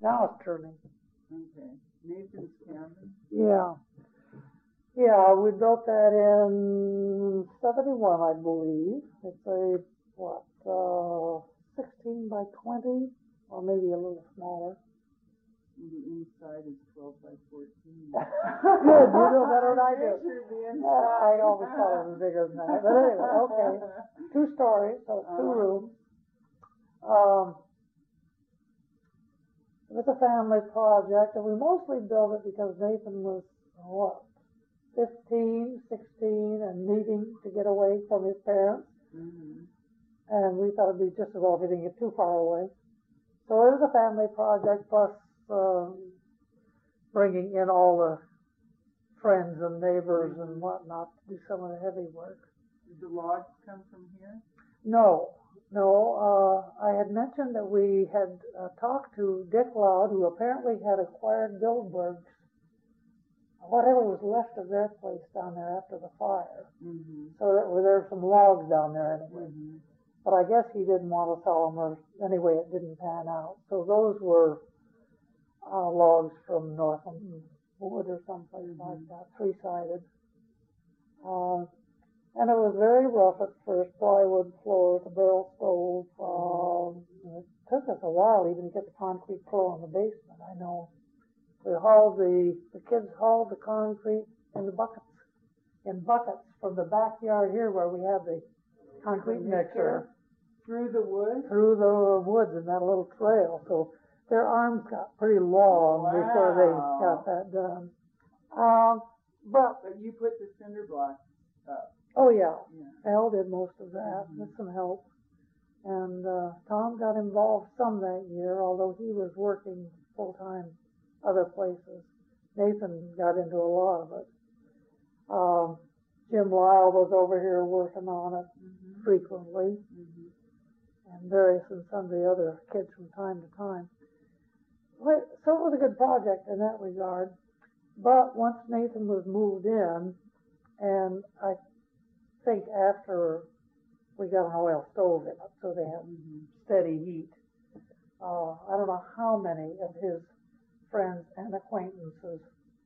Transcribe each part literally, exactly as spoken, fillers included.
Now it's turning. Okay. Nathan's cabin? Yeah. Yeah, we built that in seventy-one, I believe. It's a, what, uh, sixteen by twenty, or maybe a little smaller. And the inside is twelve by fourteen. Good, you know better than I do. The Yeah, I always thought it was bigger than that. But anyway, okay. Two stories, so two Uh-huh. rooms. Um, it was a family project, and we mostly built it because Nathan was, what, fifteen, sixteen, and needing to get away from his parents. Mm-hmm. And we thought it'd be just as well if he didn't get too far away. So it was a family project, plus um, bringing in all the friends and neighbors and whatnot to do some of the heavy work. Did the logs come from here? No, no. Uh, I had mentioned that we had uh, talked to Dick Loud, who apparently had acquired Billberg's, whatever was left of their place down there after the fire. Mm-hmm. So there were, there were some logs down there anyway. Mm-hmm. But I guess he didn't want to sell them, or anyway, it didn't pan out. So those were uh, logs from Northam Wood or someplace mm-hmm. like that, three-sided. Um, and it was very rough at first, plywood floor, the barrel stove. Um, it took us a while even to get the concrete floor in the basement, I know. We hauled the, the kids hauled the concrete in the buckets, in buckets from the backyard here where we have the concrete the mixer. Through the woods? Through the woods in that little trail. So their arms got pretty long wow. before they got that done. Um, but, but you put the cinder blocks up. Oh, yeah. yeah. Al did most of that mm-hmm. with some help. And uh, Tom got involved some that year, although he was working full-time other places. Nathan got into a lot of it. Um, Jim Lyle was over here working on it mm-hmm. frequently. Mm-hmm. And various and sundry other kids from time to time. So it was a good project in that regard. But once Nathan was moved in, and I think after we got an oil stove in it, so they had mm-hmm. steady heat, uh, I don't know how many of his friends and acquaintances,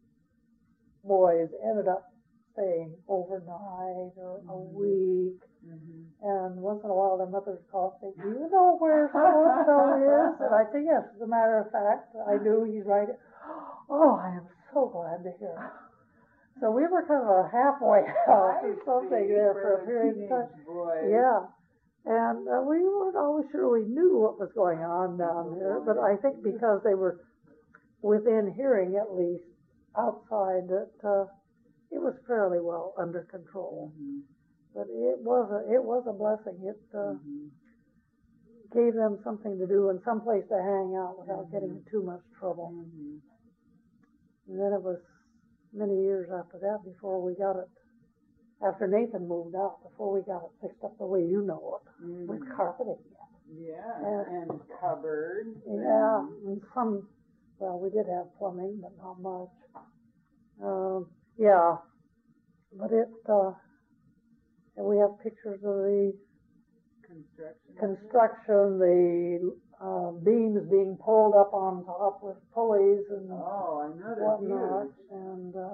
boys, ended up staying overnight or mm-hmm. a week. Mm-hmm. And once in a while, their mothers called and say, "Do you know where so-and-so is?" And I say, "Yes, as a matter of fact, I do. He's right here." "Oh, I am so glad to hear it." So we were kind of a halfway house or something there for a period of time. Yeah. And uh, we weren't always sure we knew what was going on down there, but I think because they were within hearing, at least, outside, that uh, it was fairly well under control. Mm-hmm. But it was a it was a blessing. It uh, mm-hmm. gave them something to do and some place to hang out without mm-hmm. getting in too much trouble. Mm-hmm. And then it was many years after that before we got it, after Nathan moved out, before we got it fixed up the way you know it, mm-hmm. with carpeting. Yeah, and, and cupboards. Yeah, and, and some, well, we did have plumbing, but not much. Um, yeah, but it, uh, and we have pictures of the construction, construction the uh, beams being pulled up on top with pulleys and oh, I know whatnot, and uh,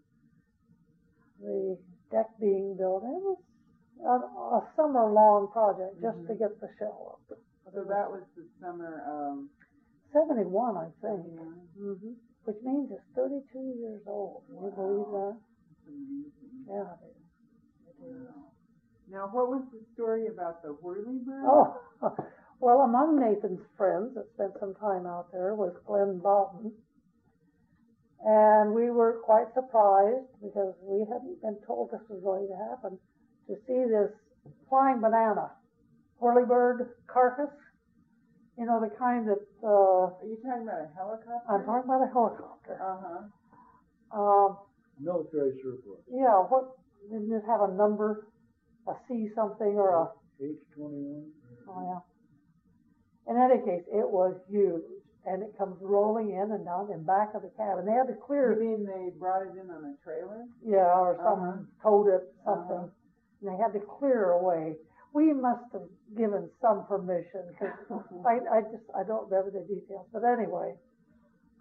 the deck being built. It was a, a summer-long project just mm-hmm. to get the shell up. So that was the summer of seventy-one, I think, mm-hmm. which means it's thirty-two years old. Can wow. you believe that? That's amazing. Yeah, it is. It wow. is. Now, what was the story about the whirlybird? Oh, well, among Nathan's friends that spent some time out there was Glenn Boughton. And we were quite surprised, because we hadn't been told this was going to happen, to see this flying banana, whirlybird carcass. You know, the kind that... Uh, Are you talking about a helicopter? I'm talking about a helicopter. Uh-huh. Um, Military surplus. Yeah, what, didn't it have a number? A C something or a... H twenty-one. Oh, yeah. In any case, it was huge, and it comes rolling in and down in back of the cabin. They had to clear... You mean they brought it in on a trailer? Yeah, or someone uh-huh. towed it, something. Uh-huh. And they had to clear away. We must have given some permission, because I, I just, I don't remember the details. But anyway,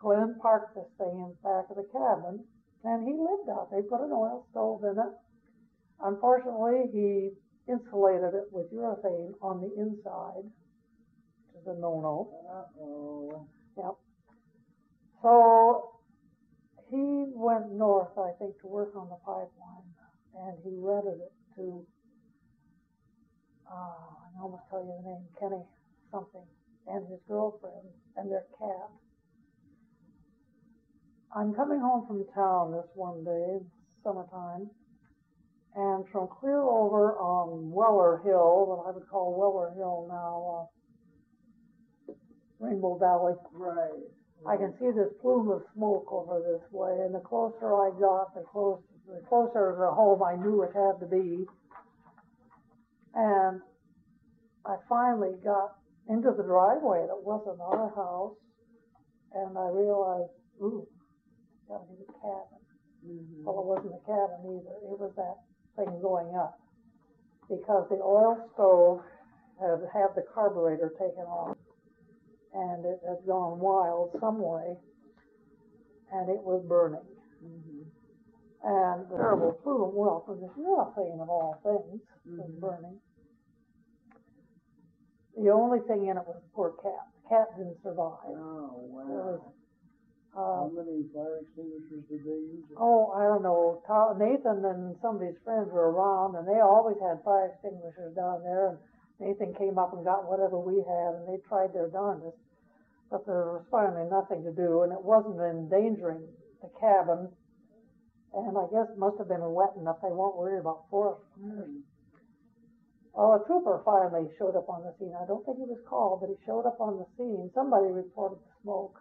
Glenn parked this thing in the back of the cabin, and he lived out there. He put an oil stove in it. Unfortunately, he insulated it with urethane on the inside, which is a no-no. Uh-oh. Yep. So he went north, I think, to work on the pipeline, and he rented it to, uh, I can almost tell you the name, Kenny something, and his girlfriend and their cat. I'm coming home from town this one day, summertime, and from clear over on Weller Hill, what I would call Weller Hill now, uh, Rainbow Valley, Right. I can see this plume of smoke over this way, and the closer I got, the closer, the closer to the home I knew it had to be. And I finally got into the driveway that wasn't our house, and I realized, ooh, gotta be the cabin. Mm-hmm. Well, it wasn't the cabin either. It was that thing going up, because the oil stove had had the carburetor taken off, and it had gone wild some way, and it was burning. Mm-hmm. And the terrible plume, well, from this urethane of all things, was Mhm. burning. The only thing in it was the poor cat. The cat didn't survive. Oh, There was, wow. How uh, many fire extinguishers did they use? oh, I don't know, Ta- Nathan and some of his friends were around, and they always had fire extinguishers down there, and Nathan came up and got whatever we had, and they tried their darndest, but there was finally nothing to do, and it wasn't endangering the cabin, and I guess it must have been wet enough they weren't worried about forest fires. Mm. Well, a trooper finally showed up on the scene. I don't think he was called, but he showed up on the scene. Somebody reported the smoke.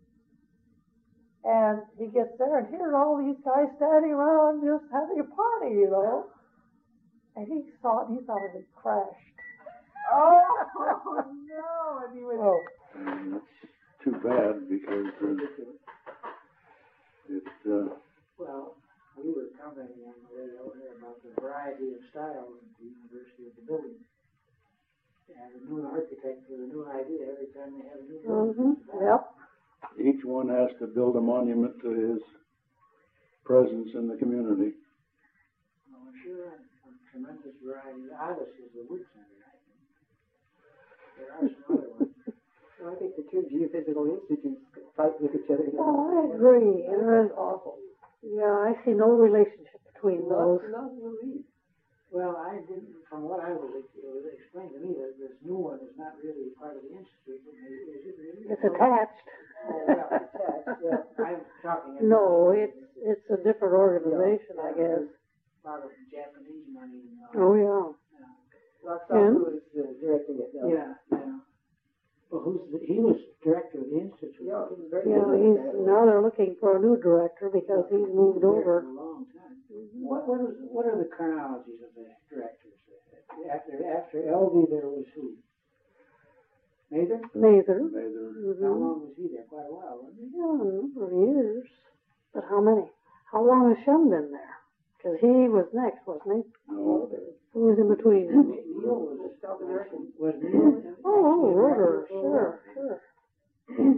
And he gets there, and here's all these guys standing around just having a party, you know. And he saw it, he thought it had crashed. Oh, no. And he was... Oh, And that's too bad because uh, it, uh, Well, we were commenting on the way over here about the variety of styles at the University of the building. And a new architect with a new idea every time they have a new building. mm-hmm, yep. each one has to build a monument to his presence in the community. Well, sure, a tremendous variety. Alice is the wood center, I think. There are some other ones. Well, I think the two geophysical institutes fight with each other. Oh, I agree. There is awful. Yeah, I see no relationship between those. Not, not really. Well, I didn't, from what I was, it was explained to me that this new one is not really part of the institute. Is it really? It's attached. Oh, well, attached, yeah. I'm talking. about- No, it's it's a different organization, I guess. A lot of Japanese money. And all. Oh, yeah. Roxanne, who is uh, directing it now. Yeah, yeah. Well, who's the, he was director of the institute. Yeah, he was very Yeah, good at he's, that. now they're looking for a new director because he's moved There over. For a long time. What what is what are the chronologies of the directors? After after L V there was who? Mather? Mather. Mather. How Mm-hmm. long was he there? Quite a while, wasn't he? Yeah, a number of years. But how many? How long has Shum been there? Because he was next, wasn't he? No, Who was in between? Neil was The South American. was Neil. Oh, actually a Roder, director for a while? sure, sure.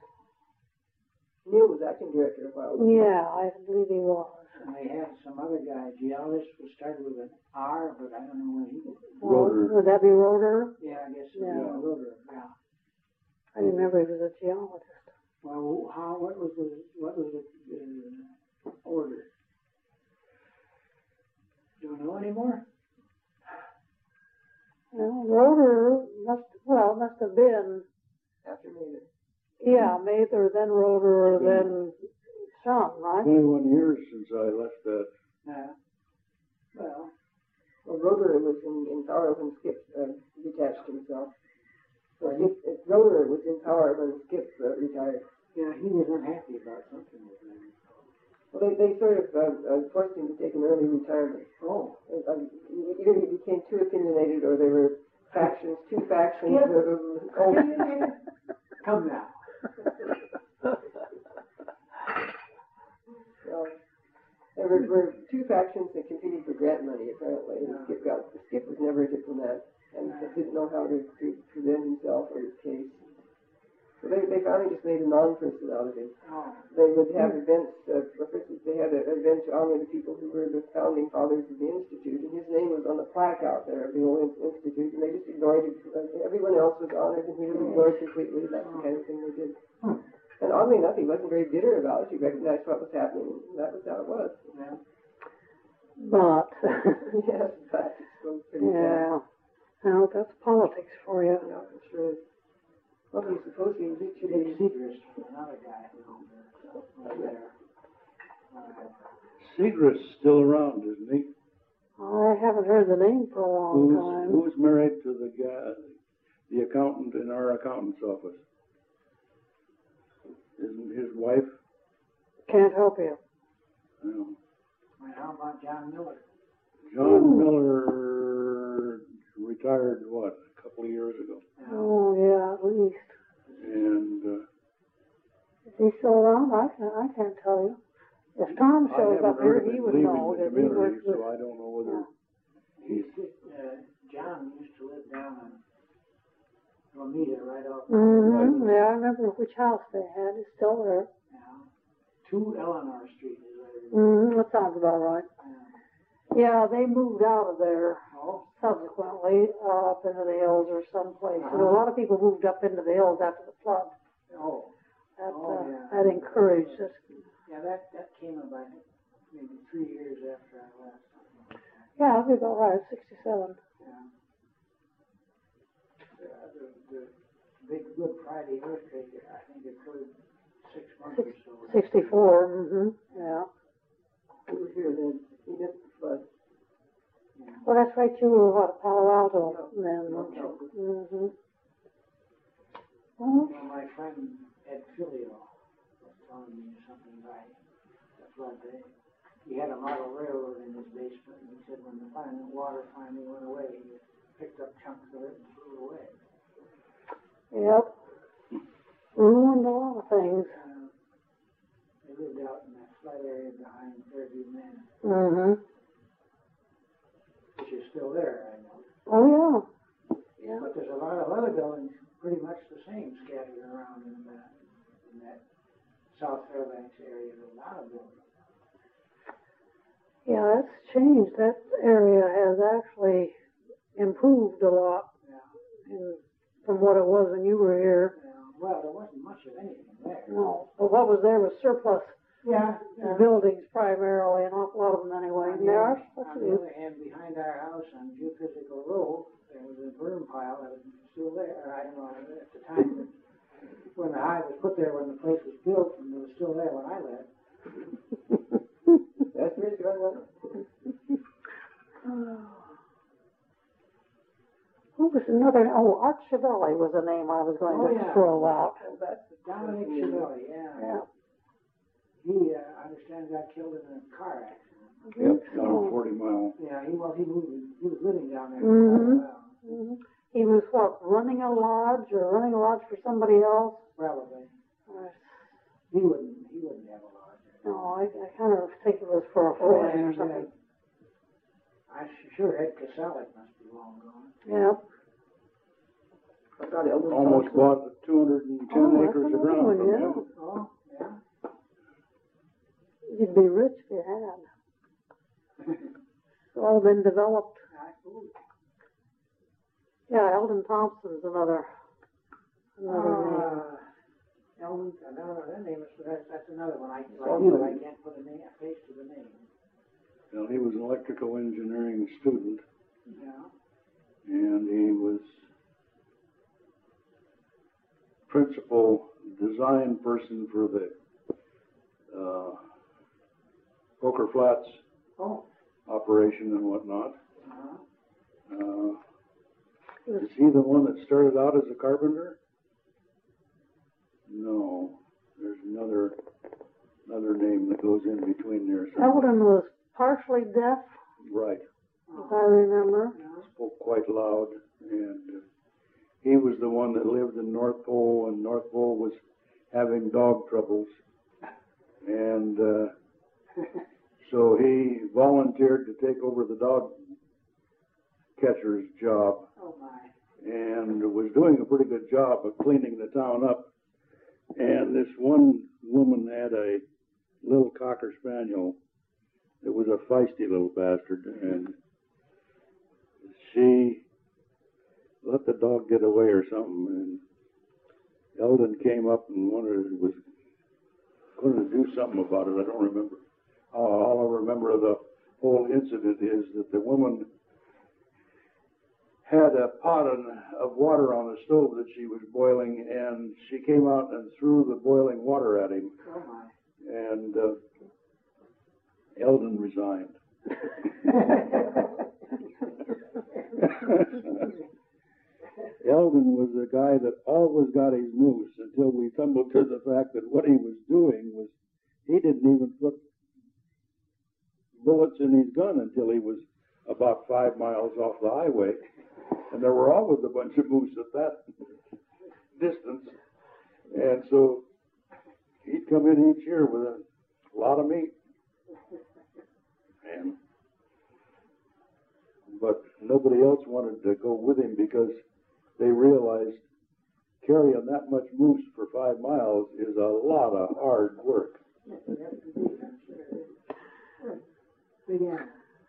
Neil was acting director a while ago. Yeah, I believe he was. And they had some other guy, geologist, who started with an R, but I don't know when he did. Roder. Would that be Roder? Yeah, I guess so. Yeah. Yeah, Roder, yeah. I didn't remember he was a geologist. Well, how, what was the, what was the, uh, order? Don't know anymore? Well, Roder must, well, must have been, After Mather. yeah, Mather, then Roder, then Shum, right? twenty-one years since I left that. Yeah. Well, Well, Roder was in, in power when Skip uh, detached himself. So Skip, uh, Roder was in power when Skip uh, retired. yeah, he was unhappy about something with them. Well, they, they sort of uh, uh, forced him to take an early retirement. Oh. Uh, uh, either he became too opinionated or there were factions, two factions Yeah. of, of old. Come now. Well, there were, were two factions that competed for grant money, apparently, and Yeah. Skip got, Skip was never a diplomat, and didn't know how to, to present himself or his case. So they, they finally just made a non-person out of him. Oh, They would have events, uh, for instance, they had an event to honor the people who were the founding fathers of the Institute, and his name was on the plaque out there of the old Institute, and they just ignored it. Uh, everyone else was honored, and he was ignored completely. That's the kind of thing they did. Hmm. And oddly enough, he wasn't very bitter about it. He recognized what was happening, and that was how it was. yeah. But, Yes, but it's so pretty sad. yeah, now that's politics for you. Yeah, it sure is. Well, he's supposed to be Big reaching Segrist, another guy who was there. Uh, Segrist's still around, isn't he? I haven't heard the name for a long Who's, time. who's married to the guy, the accountant in our accountant's office? Isn't his wife? Can't help you. No. and how about John Miller? John Miller retired, what, a couple of years ago? Uh, Oh, yeah, at least. And, uh, Is he still around? I can't, I can't tell you. If Tom I shows haven't up here, heard of he him would leaving know, the because he community, worked with, so I don't know whether he he's, used to, uh, John used to live down on Romita, right off. mm-hmm, yeah, I remember which house they had, it's still there. Yeah. Two Eleanor Street is what it is. Mm-hmm, that sounds about right. Yeah. Yeah, they moved out of there Oh, subsequently, uh, up into the hills or someplace. And a Uh-huh. lot of people moved up into the hills after the flood. oh, That, Oh, uh, yeah. that encouraged us. yeah, that, that came about maybe three years after I left. something like that. Yeah, I'll be about right, sixty-seven. Yeah. The, the, the big Good Friday earthquake, I think it occurred six months or so. Sixty-four, mm-hmm, yeah. We were here then. He missed the flood. Yeah. Well, that's right, you were what, Palo Alto then, Yeah. weren't you? Mm-hmm. Well, Well, my friend Ed Filio was telling me something about the flood day. He had a model railroad in his basement, and he said when the final water finally went away, he picked up chunks of it and threw it away. yep. Ruined a lot of things. Uh, they lived out in that flat area behind Fairview Manor, Mm-hmm. which is still there, I know. Oh, yeah. Yeah. But there's a lot of other buildings pretty much the same scattered around in that, in that South Fairbanks area. There's a lot of buildings. Yeah, that's changed. That area has actually improved a lot Yeah. in, from what it was when you were here. Uh, well, there wasn't much of anything there. No, but what was there was surplus Yeah. uh, buildings primarily, an awful lot of them anyway. And there are On such the a, other hand, behind our house on Geophysical Road, there was a burn pile that was still there. I don't know at the time, but when the hive was put there, when the place was built, and it was still there when I left. That's where it's going on. who was another? Oh, Art Chiavelli was the name I was going Oh, to yeah. throw out. Oh, that's Dominic Chiavelli, yeah. Yeah. He, uh, I understand, got killed in a car accident. I think yep, down so. forty mile. Yeah, he was, he moved, he was living down there for Mhm. quite a while. Mhm. He was what, running a lodge or running a lodge for somebody else? Probably. Or, He wouldn't, he wouldn't have a lodge. no, I, I kind of think it was for a Oh, friend or and, uh, something. I'm sure Ed Casalic must be long gone. Yeah. I thought Eldon Almost Thompson. bought two hundred and Oh, ten that's acres of another ground one, from yeah. him. Oh, yeah. You'd be rich if you had. It's all been developed. I suppose. Yeah, Eldon Thompson's another, another name. Uh, Elton, another, that name is, that's, that's another one. I, like Oh, you, yeah. I can't put a name, a face to the name. Well, he was an electrical engineering student, Yeah. and he was principal design person for the uh, Poker Flats Oh. operation and whatnot. Uh-huh. Uh, is he the one that started out as a carpenter? No, there's another another name that goes in between there. somewhere. Eldon was partially deaf, Right, if I remember. Yeah. spoke quite loud, and uh, he was the one that lived in North Pole, and North Pole was having dog troubles, and uh, so he volunteered to take over the dog catcher's job, Oh, my. and was doing a pretty good job of cleaning the town up And this one woman had a little cocker spaniel that was a feisty little bastard, and she let the dog get away or something, and Eldon came up and wanted was going to do something about it. I don't remember. Uh, all I remember of the whole incident is that the woman had a pot of water on the stove that she was boiling, and she came out and threw the boiling water at him. Oh my. And uh, Eldon resigned. Eldon was a guy that always got his moose until we tumbled to the fact that what he was doing was he didn't even put bullets in his gun until he was about five miles off the highway. And there were always a bunch of moose at that distance. And so he'd come in each year with a lot of meat. And but nobody else wanted to go with him because they realized carrying that much moose for five miles is a lot of hard work. Big animal.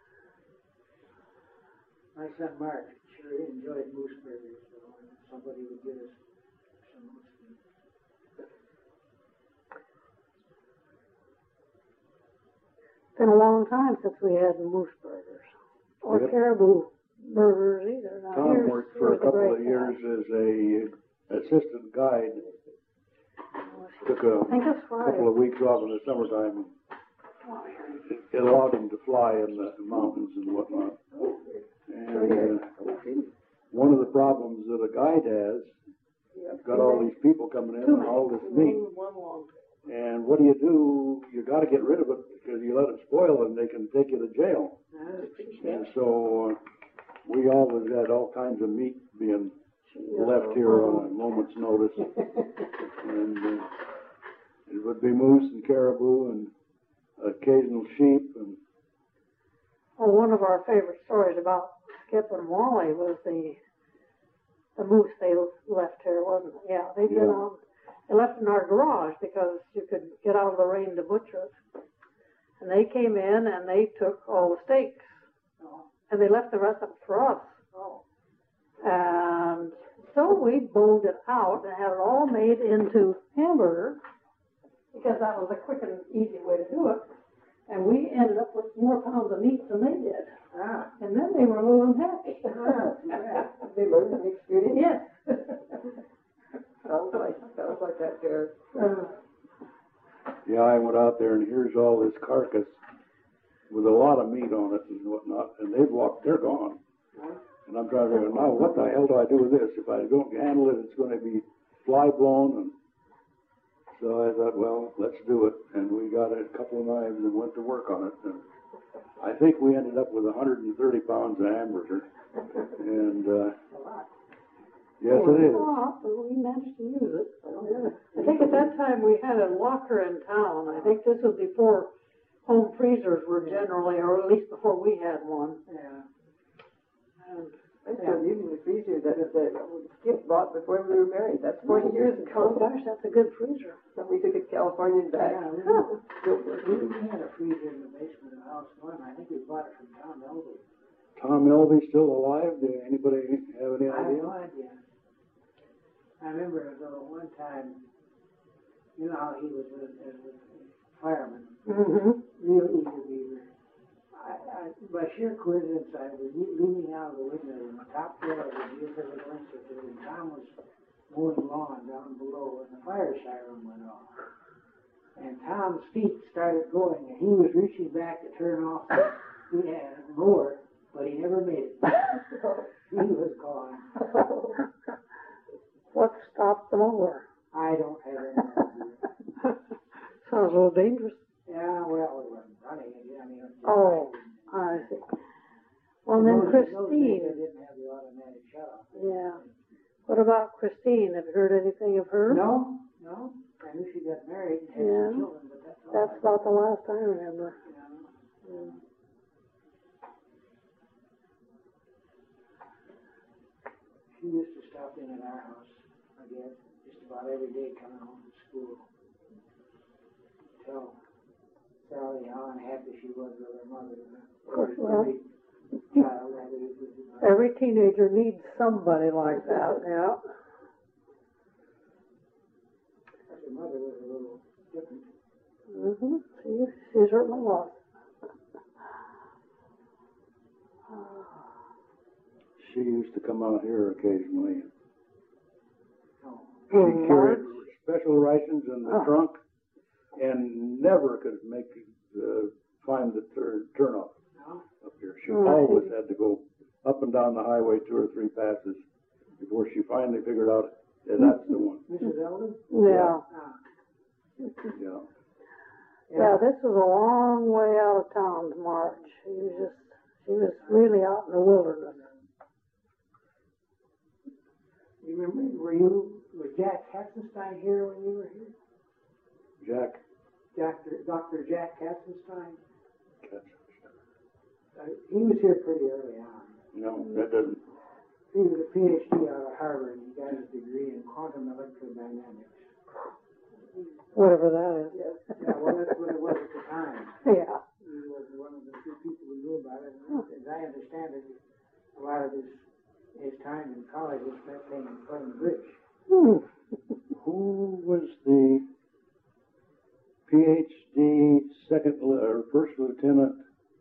My son Mark sure enjoyed moose burgers, so somebody would give us some moose meat. Been a long time since we had moose burgers or Yep. caribou burgers either. Now, Tom here's- worked for a here's the couple great of years as a assistant guide. Took a I think it's couple fried. of weeks off in the summertime. It, it allowed him to fly in the mountains and whatnot. And uh, one of the problems that a guide has, you've got all these people coming in and all this meat. And what do you do? You got to get rid of it because you let it spoil and they can take you to jail. And so uh, we always had all kinds of meat being left here on a moment's notice. And uh, it would be moose and caribou and occasional sheep. And Well, one of our favorite stories about Skip and Wally was the the moose they left here, wasn't it? Yeah, they'd been Yeah. on. They left in our garage because you could get out of the rain to butcher it. And they came in and they took all the steaks. And they left the rest of it for us. And so we boned it out and had it all made into hamburger because that was a quick and easy way to do it. And we ended up with more pounds of meat than they did. Ah. And then they were a little unhappy. They learned an experience. Yes. Sounds like, sounds like that there. Uh, yeah, I went out there and here's all this carcass with a lot of meat on it and whatnot. And they've walked, they're gone. And I'm trying to figure, now what the hell do I do with this? If I don't handle it, it's going to be fly blown. And so I thought, well, let's do it. And we got a couple of knives and went to work on it. And I think we ended up with one hundred thirty pounds of hamburger. And uh, yes, it is. But we managed to use it. I think at that time we had a locker in town. I think this was before home freezers were generally, or at least before we had one. Yeah. And I'm still using the freezer that, that Skip bought before we were married. That's forty years oh ago. gosh, that's a good freezer. When we took it to California and back. Yeah, we, we, we had a freezer in the basement of the house one. I think we bought it from Tom Elby. Tom Elby still alive? Do anybody have any I have idea? no idea. I remember though one time, you know how he was a, as a fireman, Mm-hmm. real eager beaver. I, I, by sheer coincidence, I was le- leaning out of the window in the top floor of the Geophysical Institute, and Tom was mowing lawn down below, and the fire siren went off. And Tom's feet started going, and he was reaching back to turn off the yeah, mower, but he never made it. He was gone. What stopped the mower? I don't have any idea. Sounds a little dangerous. Yeah, well, it wasn't running. I mean, it was just Oh, I see. Well, then In those- in those days, Christine. They didn't have the automatic shut-off. Yeah. What about Christine? Have you heard anything of her? No, no. I knew she got married and had Yeah. some children, but that's all. That's I- about the last I remember. Yeah. Yeah. She used to stop in at our house, I guess, just about every day coming home from school. school. Tell Sally how unhappy she was with her mother. Of course, well, Every child that age was a- every teenager needs somebody like that, yeah. Her mother was a little different. Mm-hmm. She, she certainly was. She used to come out here occasionally. Oh, She Mm, carried Marge? special rations in the Oh. trunk and never could make uh, find the tur- turnoff no? up here. She Oh, I always see. had to go up and down the highway two or three passes before she finally figured out that that's the one. Missus Eldon? Yeah. Ah, Yeah. Yeah, this was a long way out of town to March. She was just, she was really out in the wilderness. You remember, were you, was Jack Katzenstein here when you were here? Jack. Doctor Doctor Jack Katzenstein? That's, Uh, he was here pretty early on. no, that doesn't. He was a PhD out of Harvard, and he got his degree in quantum electrodynamics. Whatever that is. Yeah, well, that's what it was at the time. Yeah. He was one of the few people who knew about it, and as I understand it, a lot of his, his time in college was spent playing, playing bridge. Hmm. Who was the PhD second li- or first lieutenant?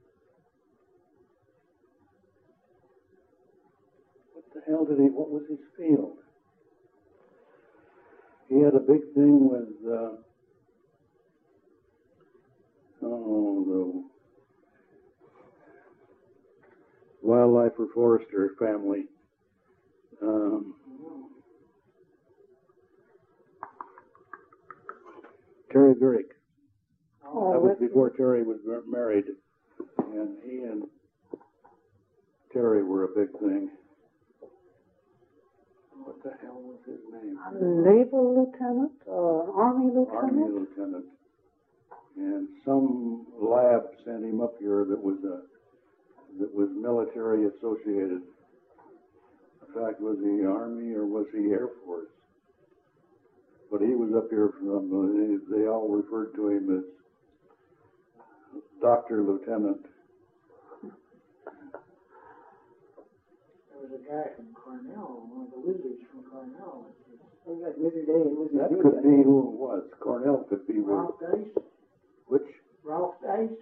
What the hell did he? What was his field? He had a big thing with uh, oh the wildlife or forester family. Um, Terry Gurrick. Oh, That was that's- before Terry was mar- married, and he and Terry were a big thing. What the hell was his name? A naval lieutenant or an army Army lieutenant? lieutenant. And some lab sent him up here that was a that was military associated. In fact, was he Army or was he Air Force? But he was up here from. They, they all referred to him as Doctor Lieutenant. There was a guy from Cornell, one of the wizards from Cornell. Oh, you got Wizard A and Wizard That B. could be who it was. Cornell could be where. Ralph Dice? Which? Ralph Dice?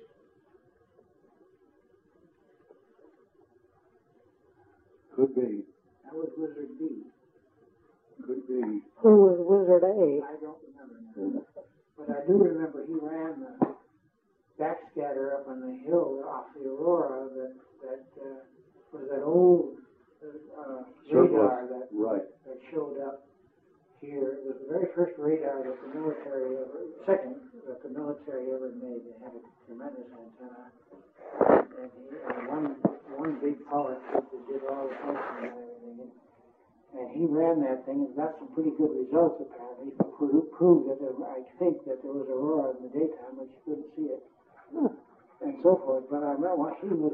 Could be. That was Wizard B. Could be. Who was Wizard A? I don't remember now. But I do remember he ran the backscatter up on the hill off the Aurora that, that, uh, was that old, uh, radar Surplus. that, Right. that showed up here. It was the very first radar that the military ever, second, that the military ever made. It had a tremendous antenna. And he, and one, one big power chip that did all the functioning and everything. And he ran that thing and got some pretty good results apparently. Pro- Proved that there, I think that there was aurora in the daytime, but you couldn't see it. And so forth. But I remember he was,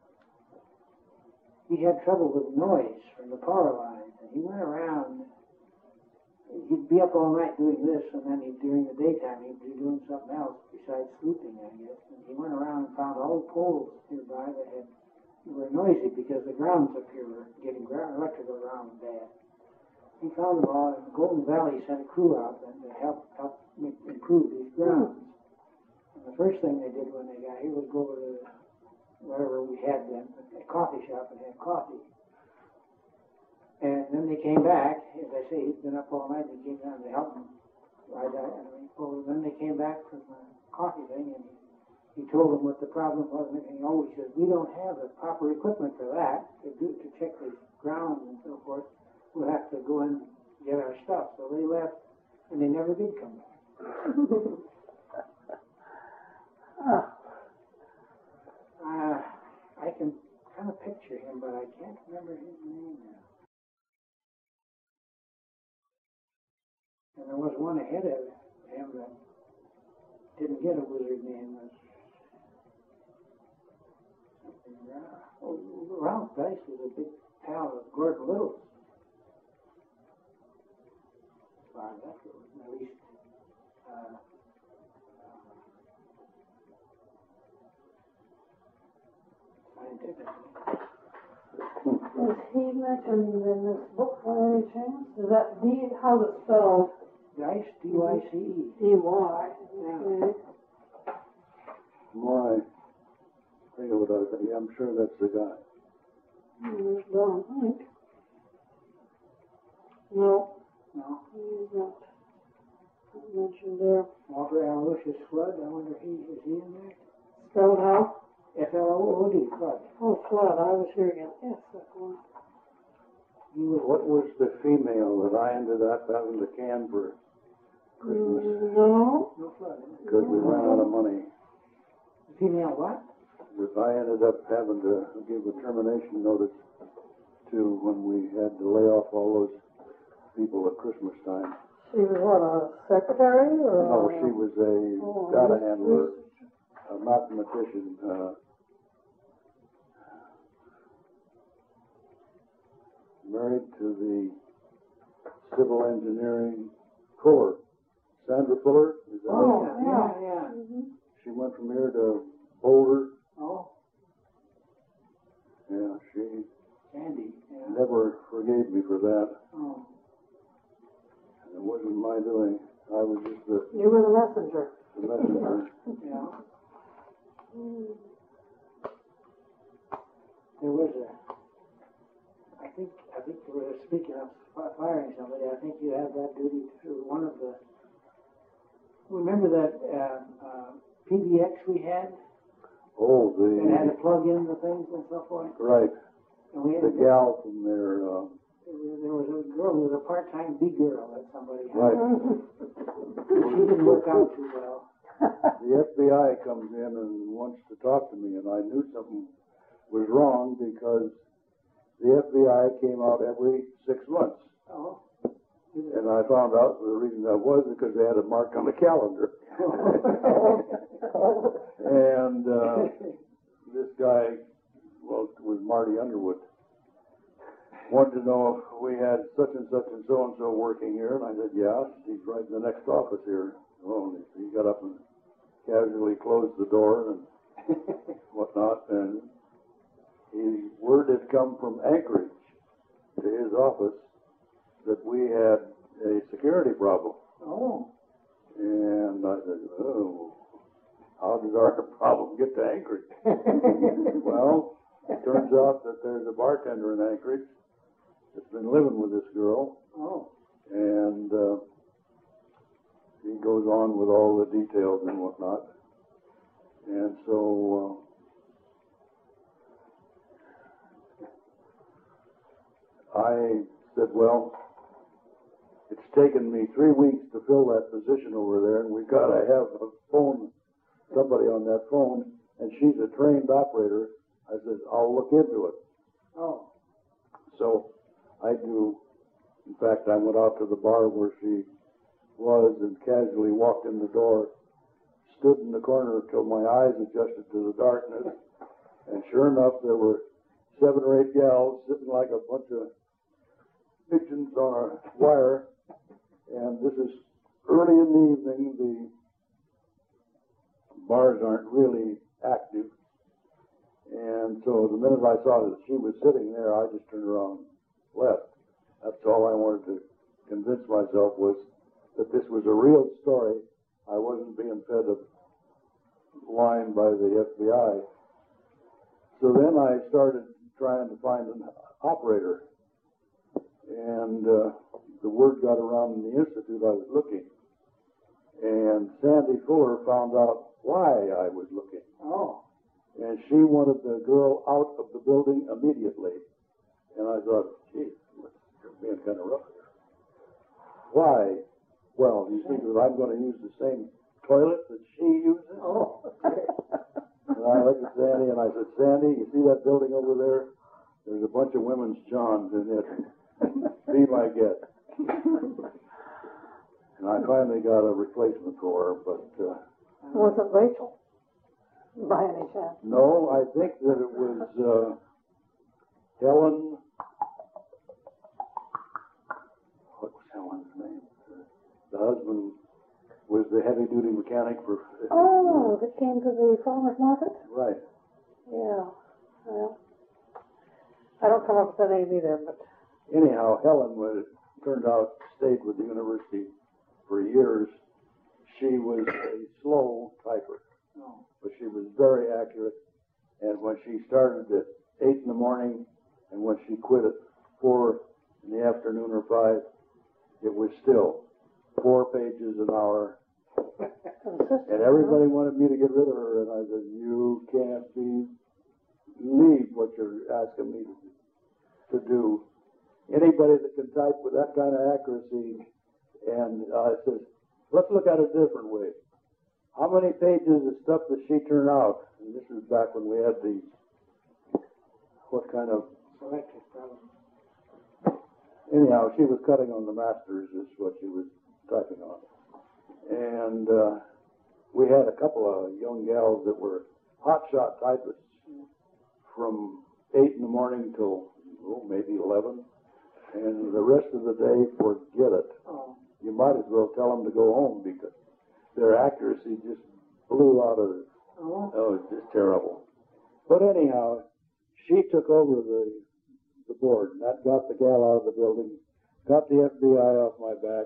he had trouble with noise from the power lines. And he went around, he'd be up all night doing this, and then he, during the daytime he'd be doing something else besides sleeping, I guess. And he went around and found all the poles nearby that had were noisy because the grounds up here were getting ground electrical ground bad. He found them all, and Golden Valley sent a crew out and to help help make, improve these grounds. And the first thing they did when they got here was go over to wherever we had them, a coffee shop, and have coffee. And then they came back. As I say, he'd been up all night. They came down to help him. I, I, I mean, well, then they came back from the coffee thing, and he told them what the problem was, and he always said, we don't have the proper equipment for that, to do, to check the ground and so forth. We'll have to go and get our stuff. So they left, and they never did come back. Oh, Uh, I can kind of picture him, but I can't remember his name now. And there was one ahead of him that didn't get a wizard name. Was Oh, Ralph Dice was a big pal of Gordon Little's. As far as that goes, at least uh, scientific. Is he mentioned in this book by any chance? Is that D, how's it spelled? Dice, D Y C E. D Y. Yeah. Okay. My, think of it, I think, yeah, I'm sure that's the guy. Hmm, don't think. No, No. he's not not mentioned there. Walter Aloysius Flood, I wonder if he, is he in there? Spelled how? F L O O D, Flood. Oh, Flood, I was here again. Yes, that one. He was, What was the female that I ended up having to can for Christmas? Mm, no. no Flood, is it? Because we ran out of money. The female what? That I ended up having to give a termination notice to when we had to lay off all those people at Christmas time. She was what, a secretary or? No, a- she was a Oh, data re- handler, a mathematician, uh, married to the civil engineering Fuller. Sandra Fuller? Is that Oh, her? yeah, yeah. Mhm. She went from here to Boulder. Oh, Yeah, she Sandy, yeah. never forgave me for that. Oh, It wasn't my doing. I was just the, You were the messenger. the messenger. yeah. Mm. There was a, I think, I think, we were speaking of fi- firing somebody, I think you had that duty through one of the, remember that, uh, uh, P B X we had? Oh, That had to the, plug in the things and so forth? right, And we had, the a- gal from there, uh, there was a girl, there was a part-time bee girl that somebody had. right. She didn't work out too well. The F B I comes in and wants to talk to me, and I knew something was wrong because the F B I came out every six months. Oh. And I found out the reason that was because they had it marked on the calendar. And uh, this guy, well, it was Marty Underwood, wanted to know if we had such and such and so and so working here, and I said, yeah, he's right in the next office here. Well, he got up and casually closed the door and whatnot, and he, word had come from Anchorage to his office that we had a security problem. Oh. And I said, oh, how did our problem get to Anchorage? Well, it turns out that there's a bartender in Anchorage that's been living with this girl, Oh. and uh, he goes on with all the details and whatnot. And so uh, I said, well, it's taken me three weeks to fill that position over there, and we've got to have a phone, somebody on that phone, and she's a trained operator. I said, I'll look into it. Oh. So I do. In fact, I went out to the bar where she was and casually walked in the door, stood in the corner until my eyes adjusted to the darkness, and sure enough, there were seven or eight gals sitting like a bunch of pigeons on a wire. And this is early in the evening. The bars aren't really active. And so the minute I saw that she was sitting there, I just turned around and left. That's all I wanted to convince myself was that this was a real story. I wasn't being fed a line by the F B I. So then I started trying to find an operator. And uh, the word got around in the institute I was looking. And Sandy Fuller found out why I was looking. Oh. And she wanted the girl out of the building immediately. And I thought, gee, you're being kind of rough here. Why? Well, you think that I'm going to use the same toilet that she uses? Oh. Okay. And I looked at Sandy and I said, Sandy, you see that building over there? There's a bunch of women's johns in it. Be my guest. And I finally got a replacement for her, but uh, Wasn't Rachel, by any chance? no, I think that it was uh, Helen. What was Helen's name? The husband was the heavy-duty mechanic for... Oh, that came to the farmer's market? Right. Yeah, well, I don't come up with that name either, but... Anyhow, Helen was, turned out, stayed with the university for years. She was a slow typer, Oh, but she was very accurate. And when she started at eight in the morning, and when she quit at four in the afternoon or five, it was still four pages an hour. consistent. And everybody wanted me to get rid of her, and I said, "You can't be believe what you're asking me to, to do. Anybody that can type with that kind of accuracy." And uh, I said, "Let's look at it a different way. How many pages of stuff does she turn out?" And this is back when we had the, what kind of, selective problem. anyhow, she was cutting on the masters is what she was typing on. And uh, we had a couple of young gals that were hotshot typists from eight in the morning till, oh, maybe eleven. And the rest of the day, forget it. Oh, You might as well tell them to go home because their accuracy just blew out of it. oh, Oh, it's just terrible. But anyhow, she took over the the board, and that got the gal out of the building, got the F B I off my back,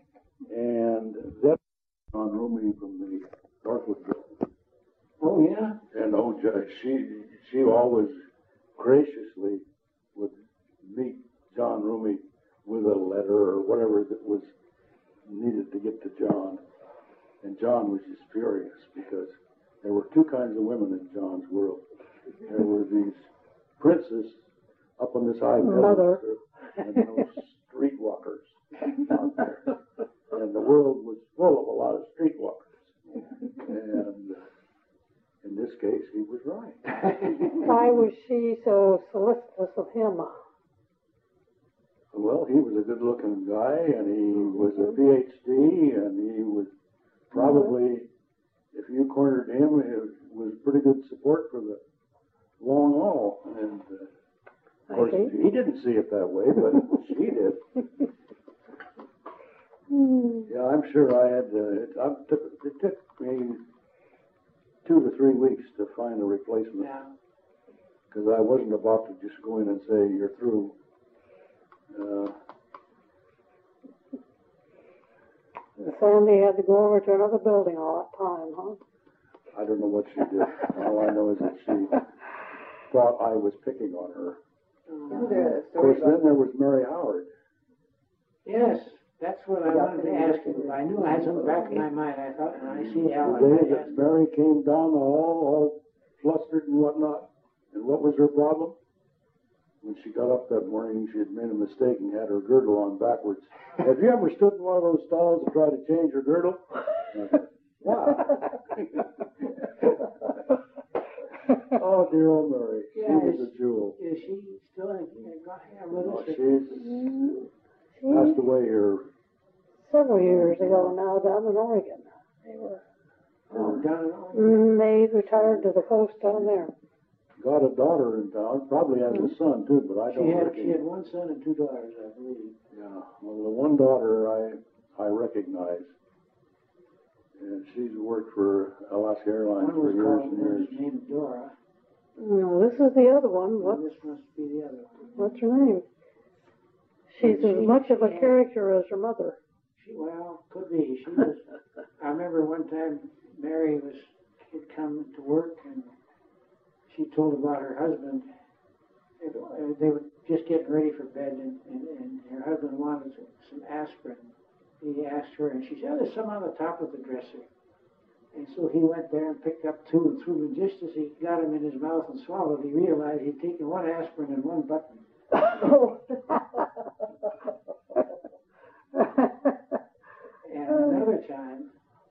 and then on Rumi from the Northwood building. oh, yeah? And oh, Judge, she she always graciously would meet John Rumi with a letter or whatever that was needed to get to John. And John was just furious because there were two kinds of women in John's world. There were these princes up on this high Mother. pedestal and those streetwalkers out there. And the world was full of a lot of streetwalkers. And in this case, he was right. Why was she so solicitous of him? Well, he was a good-looking guy, and he was a P H D, and he was probably, if you cornered him, it was pretty good support for the long haul. And uh, of course, he didn't see it that way, but she did. Hmm. Yeah, I'm sure I had. Uh, it, I took, it took me two to three weeks to find a replacement Yeah. because I wasn't about to just go in and say you're through. Uh, Sandy had to go over to another building all that time, huh? I don't know what she did. All I know is that she thought I was picking on her. Isn't there a Of story course, then about there was Mary Howard. Yes, that's what I wanted to ask you. I knew I had something back in my mind. I thought, when I see Alan, The day I that asked Mary came down the hall, all flustered and whatnot, and what was her problem? When she got up that morning, she had made a mistake and had her girdle on backwards. Have you ever stood in one of those stalls and tried to change your girdle? Wow. Oh, dear old Mary. She Yeah, was it's- a jewel. Is she still in here with Oh, us? she's She, passed away here. several years ago now down in Oregon. They were, Oh, down in Oregon. mm, they retired to the coast down there. Got a daughter in town, probably has a son too, but I She don't had, reckon. she had one son and two daughters, I believe. Yeah, well, the one daughter I I recognize, and she's worked for Alaska Airlines One for was years called, and one years. was named Dora. No, this is the other one. What, And this must be the other one. what's her name? She's She- as much of a she- character as her mother. She, well, could be. She was, I remember one time Mary was, had come to work and she told about her husband. And, uh, they were just getting ready for bed and, and, and her husband wanted some, some aspirin. He asked her and she said, oh, there's some on the top of the dresser. And so he went there and picked up two and threw them. Just as he got them in his mouth and swallowed, he realized he'd taken one aspirin and one button. And another time,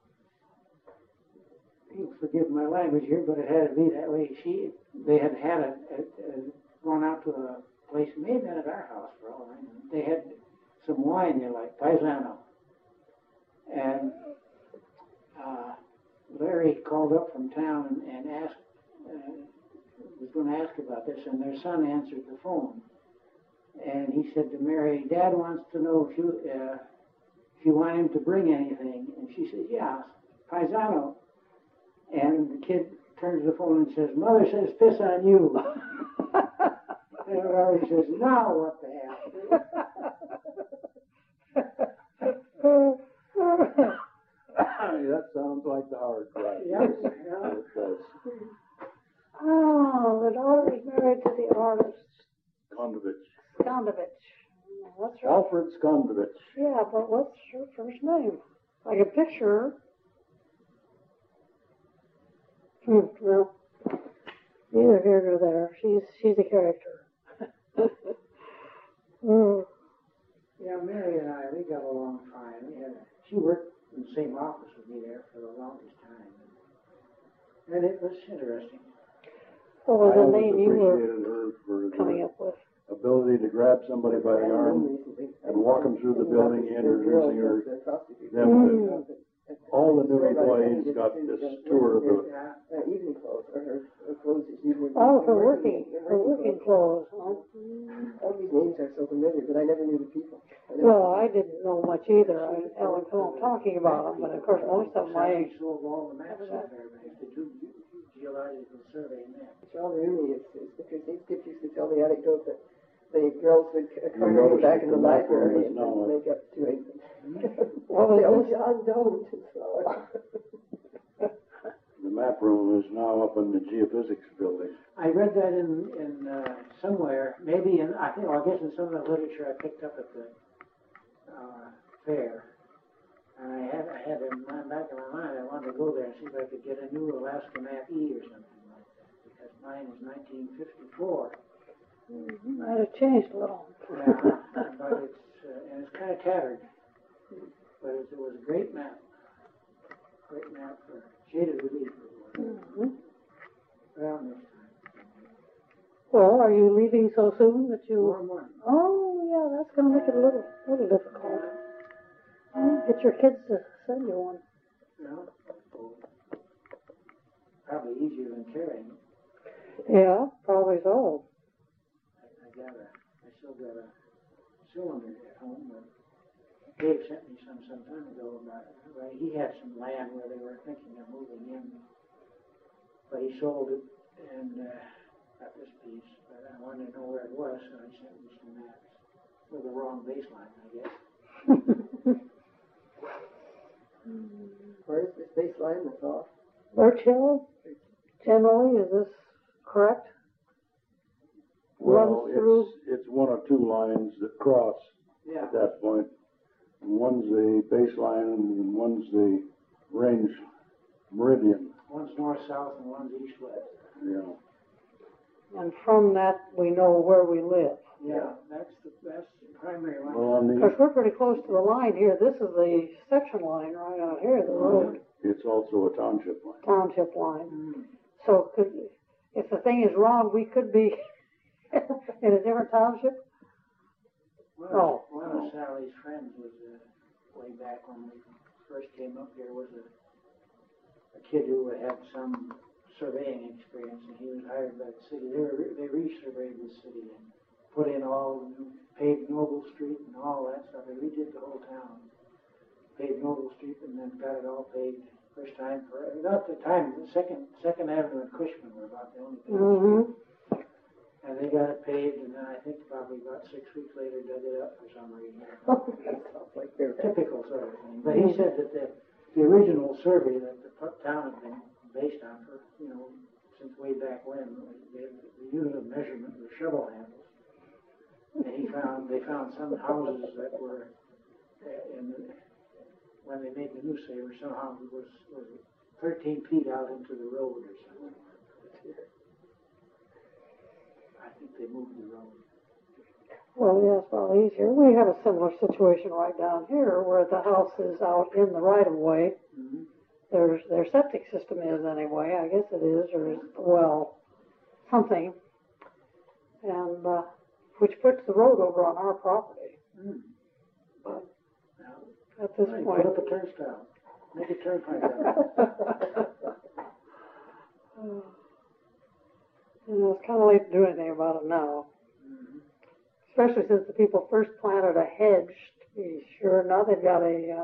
you forgive my language here, but it had to be that way. She, they had had a, a, a gone out to a place, maybe at our house for all I know. They had some wine there, like Paisano. And uh, Larry called up from town and, and asked, uh, was going to ask about this, and their son answered the phone. And he said to Mary, Dad wants to know if you, uh, if you want him to bring anything. And she says, yeah, paisano. And the kid turns to the phone and says, Mother says piss on you. And Larry says, now what the hell? That sounds like the Howard Drive. Yes, Yes, yeah. it does. Oh, the daughter is married to the artist Skondovich. Skondovich. What's her? Alfred Skondovich. Yeah, but what's her first name? I can picture her. Hmm, well, neither here nor there. She's she's a character. mm. Yeah, Mary and I, we got along fine. We had, she worked in the same office with me there for the longest time. And it was interesting. What was I the always name you were appreciated her for coming her up with? ability to grab somebody by the arm Recently. and walk them through the building, introducing her, The prostitute. them Mm. to all the new employees got this tour of the, Yeah. Uh, evening clothes, or her, her clothes that she would. Oh, her working, her working clothes. Huh? All these names are so familiar, but I never knew the people. I never- Well, I didn't know much either. I Ellen Cohen talking about them, but of course most of them I. She sold all the maps out there, but it's the two geological survey maps. It's rather really, it's, it's because these kids used to tell the anecdote that the girls would c- You corner him notice back that in the the map room library is and now a- make up to it. What was They, oh, this? John, don't. And so on. the map room is now up in the geophysics building. I read that in, in, uh, somewhere, maybe in, I think, well, I guess in some of the literature I picked up at the, uh, fair. And I had, I had in my, back in my mind, I wanted to go there and see if I could get a new Alaska Map E or something like that, because mine is nineteen fifty-four. Might have changed a little. Yeah, but it's, uh, and it's kind of tattered. But it, it was a great map. Great map for shaded relief. Mhm. Around this time. Well, are you leaving so soon that you? Tomorrow morning. Oh, yeah, that's going to make it a little, little difficult. Well, get your kids to send you one. Yeah. Probably easier than carrying. Yeah, probably so. I, I got a, I still got a cylinder at home, but Dave sent me some some time ago about it. Well, he had some land where they were thinking of moving in, but he sold it and uh, got this piece. But I wanted to know where it was, so he sent me some maps with the wrong baseline, I guess. Where's this baseline that's off? Birch Hill, generally, is this correct? Well, Runs through. it's, it's one or two lines that cross Yeah. at that point. One's the baseline and one's the range meridian, One's north-south and one's east-west. you know. And from that, we know where we live. Yeah, that's the, that's the primary line. Well, on Of course, the, we're pretty close to the line here. This is the section line right out here, the road it's also a township line. township line. Mm. So could, if the thing is wrong, we could be in a different township? One Oh. of, one of Sally's friends was, uh, way back when we first came up here, was a, a kid who had some surveying experience, and he was hired by the city. They were, they resurveyed the city and put in all, the new- paved Noble Street and all that stuff. They redid the whole town. Paved Noble Street and then got it all paved first time for, about the time, the second, Second Avenue and Cushman were about the only paved Mm-hmm. And they got it paved, and then I think probably about six weeks later dug it up for some reason. That sounds like they're. Typical sort of thing. But he said that the, the original survey that the pu- town had been based on for, you know, since way back when, the, the unit of measurement was shovel handles. And he found, they found some houses that were, uh, in the, when they made the new saver, some houses was, was thirteen feet out into the road or something. I think they moved the road. Well, yes, well, easier. We have a similar situation right down here where the house is out in the right of way. Mm-hmm. There's, their septic system is anyway, I guess it is, or is, well, something. And, uh, which puts the road over on our property Mm. But Now, at this right, point. put up a turnstile. Make a turnpike out of it. You know, it's kind of late to do anything about it now, Mhm. especially since the people first planted a hedge to be sure now they've got a, uh,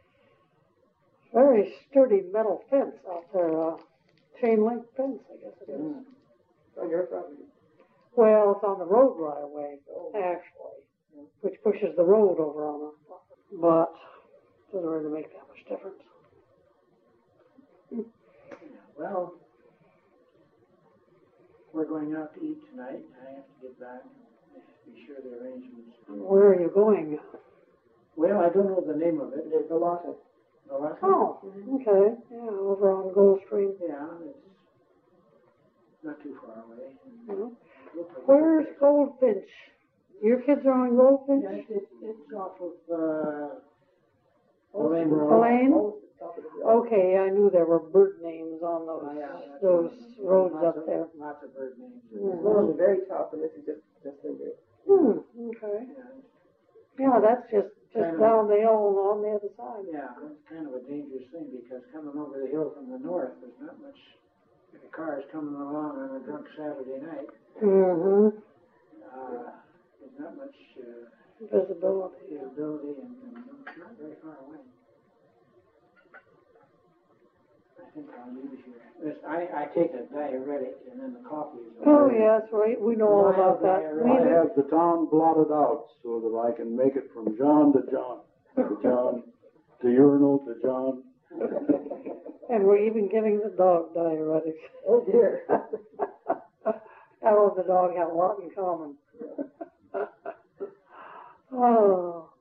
very sturdy metal fence out there, uh, chain link fence, I guess it is. Mm. On your property. Well, it's on the road right away, actually, which pushes the road over on us. But doesn't really make that much difference. Well, we're going out to eat tonight. I have to get back and be sure the arrangements. Where are you going? Well, I don't know the name of it. There's a lot of. The last Oh, okay, yeah, over on Goldstream. Yeah, it's not too far away. Mhm. Where's Goldfinch? Your kids are on Goldfinch? Yeah, it's, it's off of, uh, Elaine Road. Elaine? Oh, it's the top of the hill. Okay, I knew there were bird names on those, Oh, yeah, that's those right. roads Lots up of- there. Lots of bird names. There's one on the very top, and this is just, just under it. Hmm, okay. Yeah, Yeah, that's just, just Kind of- down the hill and on the other side. yeah, that's kind of a dangerous thing because coming over the hill from the north, there's not much, if a car is coming along on a drunk Saturday night, Mm-hmm, uh, there's not much, uh, visibility. visibility and, and it's not very far away. I think I'll use your, this, I, I take a diuretic and then the coffee is. Oh, yeah, that's right, we know all about that. I We do- have the town blotted out so that I can make it from John to John, to John, to urinal to John. And we're even giving the dog diuretics. Oh dear. Harold and the dog have a lot in common. Oh,